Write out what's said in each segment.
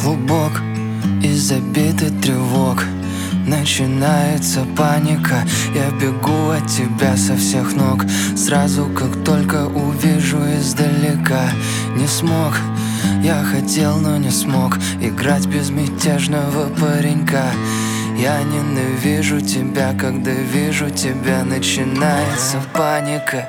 Клубок из забитых тревог, начинается паника. Я бегу от тебя со всех ног, сразу как только увижу издалека. Не смог, я хотел, но не смог играть безмятежного паренька. Я ненавижу тебя, когда вижу тебя, начинается паника.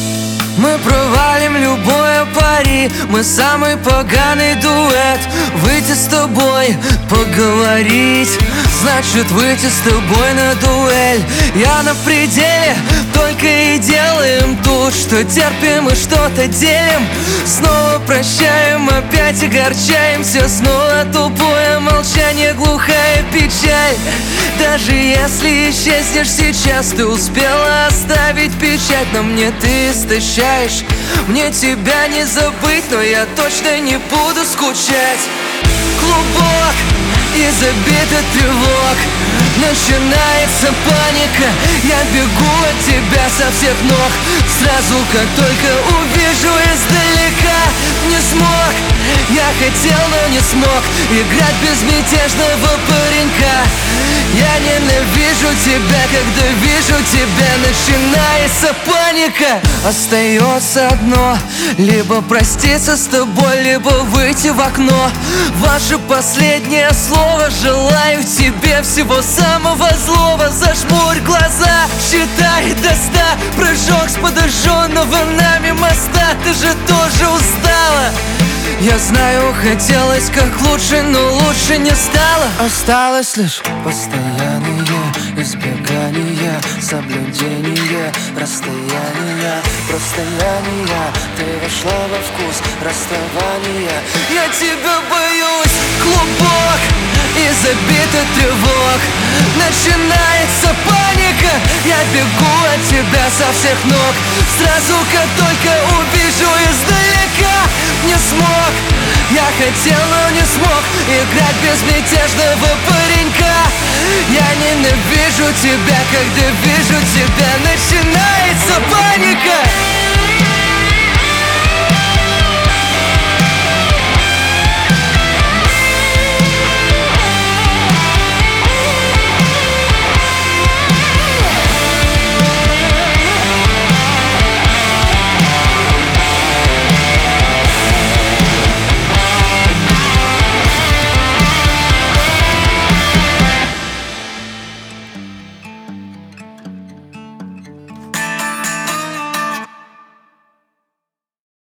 Мы провалим любое пари, мы самый поганый дуэт. Выйти с тобой, поговорить, значит выйти с тобой на дуэль. Я на пределе, только и делаем тут, что терпим и что-то делим. Снова прощаем, опять огорчаемся, снова тупое молчание, глухая печаль. Даже если исчезнешь сейчас, ты успела оставить печать на мне, ты истощаешь. Мне тебя не забыть, но я точно не буду скучать. Клубок из забитых тревог, начинается паника. Я бегу от тебя со всех ног, сразу как только увижу издалека. Не смог, я хотел, но не смог играть безмятежного паренька. Я ненавижу тебя, когда вижу тебя, начинается паника. Остается одно, либо проститься с тобой, либо выйти в окно. Ваше последнее слово, желаю тебе всего самого злого. Зажмурь глаза, считай до 100, прыжок с подожженного нами моста. Ты же тоже устала. Я знаю, хотелось как лучше, но лучше не стало. Осталось лишь постоянное избегание, соблюдение расстояния, расстояния. Ты вошла во вкус расставания. Я тебя боюсь. Клубок из забитых тревог, начинается паника. Я бегу от тебя со всех ног, сразу как только увижу издалека. Не смог, я хотел, но не смог играть безмятежного паренька. Я ненавижу тебя, когда вижу тебя, начинается паника.